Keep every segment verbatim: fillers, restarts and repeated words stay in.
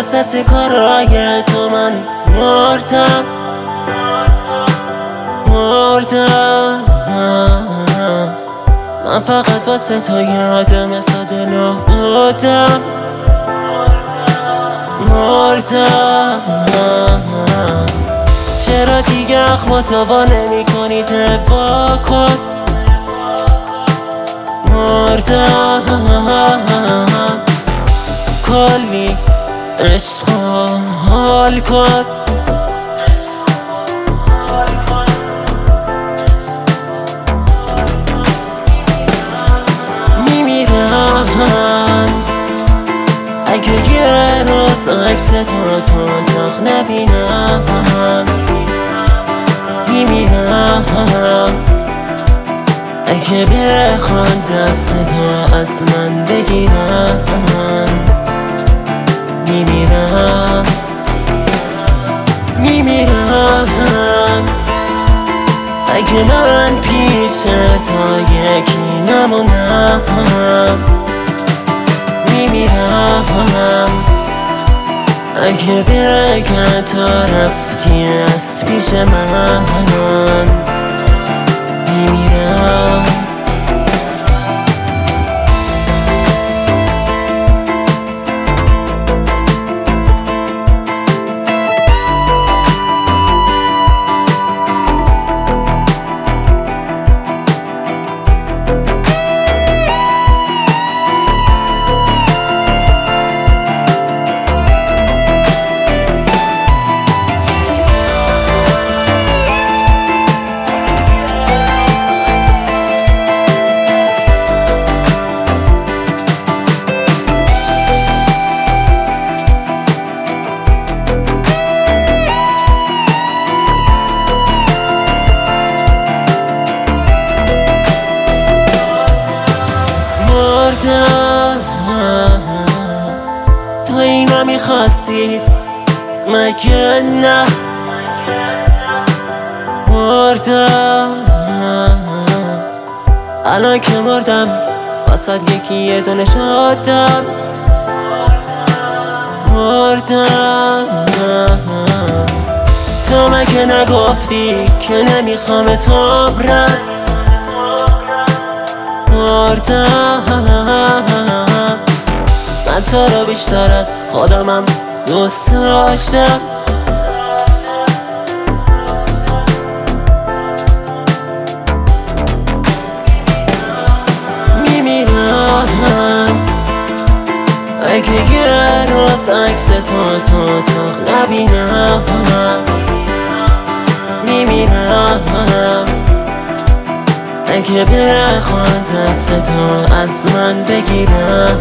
واسه سکارای تو من مردم مردم من فقط واسه تو یادم ساده نه بودم مردم چرا دیگه اخماتو وا نمی کنی دوا کن مردم کلی عشق حال کن میمیرم اگه یه روز عکس تو تو اتاق نبینم میمیرم اگه بخوان دست تو از من بگیرم میمیرم میمیرم اگه من پیش تو یکی نمونم میمیرم اگه بگم تو رفتی از پیش من میمیرم تا اینا میخواستی مگه نه مردم الان که مردم واسه یکی یه دونه شدم مردم تو مگه نگفتی که نمیخوام تو برم مردم من تو رو بیشتر از خودمم دوست داشتم میمیرم اگه یه روز عکس تو تو اتاق نبینم میمیرم اگه بخوان دست تو از من بگیرم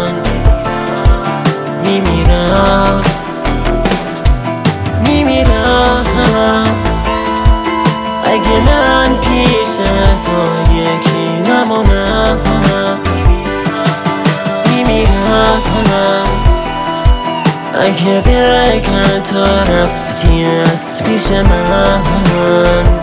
میمیرم میمیرم اگه من پیش تو یکی نمونم میمیرم اگه بگم تو رفتی از پیش من